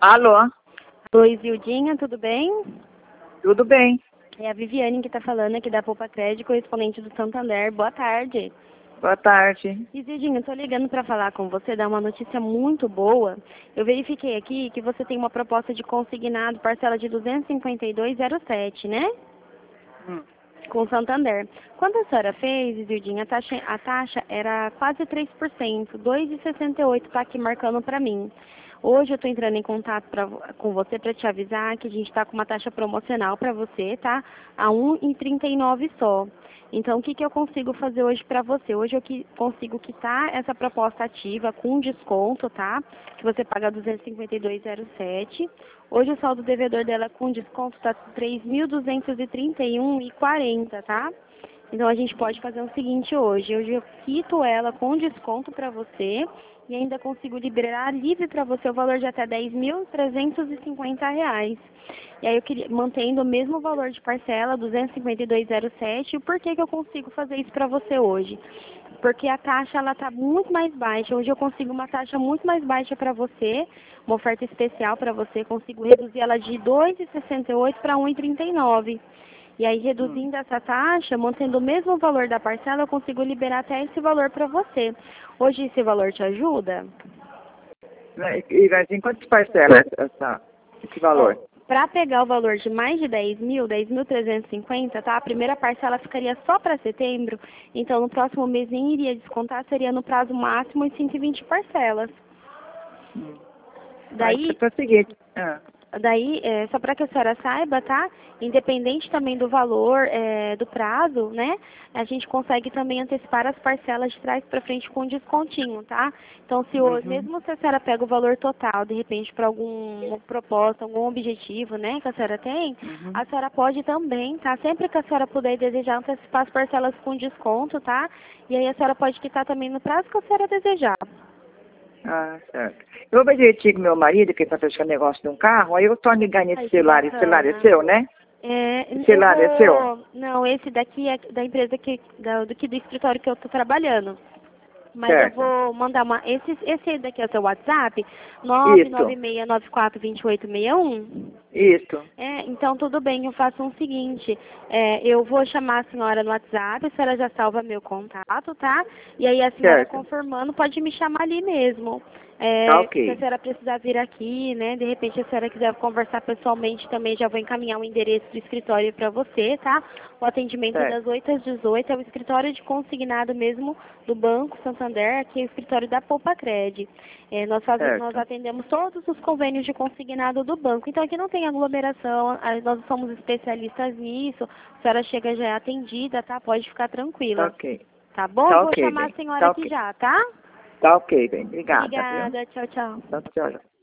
Alô? Oi, Zildinha, tudo bem? Tudo bem? É a Viviane que está falando aqui da Poupa Crédito, correspondente do Santander. Boa tarde. Boa tarde. E Zildinha, estou ligando para falar com você, dar uma notícia muito boa. Eu verifiquei aqui que você tem uma proposta de consignado, parcela de 252,07, né? Com o Santander. Quando a senhora fez, Zildinha, a taxa era quase 3%, 2,68 está aqui marcando para mim. Hoje eu estou entrando em contato com você para te avisar que a gente está com uma taxa promocional para você, tá? A 1,39 só. Então, o que eu consigo fazer hoje para você? Hoje eu consigo quitar essa proposta ativa com desconto, tá? Que você paga 252,07. Hoje o saldo devedor dela com desconto está 3.231,40, tá? Então a gente pode fazer o seguinte hoje. Hoje eu quito ela com desconto para você e ainda consigo liberar livre para você o valor de até R$ 10.350. E aí eu queria, mantendo o mesmo valor de parcela, 252,07. E por que eu consigo fazer isso para você hoje? Porque a taxa ela está muito mais baixa. Hoje eu consigo uma taxa muito mais baixa para você, uma oferta especial para você. Consigo reduzir ela de 2,68 para 1,39. E aí, reduzindo essa taxa, mantendo o mesmo valor da parcela, eu consigo liberar até esse valor para você. Hoje, esse valor te ajuda? E em quantas parcelas esse valor? Para pegar o valor de mais de 10.350, tá? A primeira parcela ficaria só para setembro, então no próximo mês nem iria descontar, seria no prazo máximo de 120 parcelas. Daí... Daí, só para que a senhora saiba, tá? Independente também do valor, do prazo, né? A gente consegue também antecipar as parcelas de trás para frente com descontinho, tá? Então, se hoje, mesmo se a senhora pega o valor total, de repente, para alguma proposta, algum objetivo, né, que a senhora tem, a senhora pode também, tá? Sempre que a senhora puder e desejar, antecipar as parcelas com desconto, tá? E aí a senhora pode quitar também no prazo que a senhora desejar. Ah, certo. Eu vou ver direitinho com meu marido, que está fechando negócio de um carro, aí eu torno ligar nesse celular. Esse celular é seu, né? Esse celular é seu? Não, esse daqui é da empresa do escritório que eu estou trabalhando. Mas certo. eu vou mandar esse daqui é o seu WhatsApp, 996942861. Isso. Então tudo bem, eu faço o seguinte, eu vou chamar a senhora no WhatsApp, a senhora já salva meu contato, tá? E aí a senhora confirmando, pode me chamar ali mesmo. Tá ok. Se a senhora precisar vir aqui, né, de repente a senhora quiser conversar pessoalmente também, já vou encaminhar o endereço do escritório para você, tá? O atendimento é das 8 às 18, é o escritório de consignado mesmo do Banco Santander, aqui é o escritório da Poupa Crédito. Nós atendemos todos os convênios de consignado do banco, então aqui não tem aglomeração, nós somos especialistas nisso, a senhora chega já é atendida, tá? Pode ficar tranquila. Tá ok. Tá bom? Tá Vou chamar a senhora aqui já, tá? Tá ok, bem. Obrigada. Obrigada, tchau, tchau. Tchau.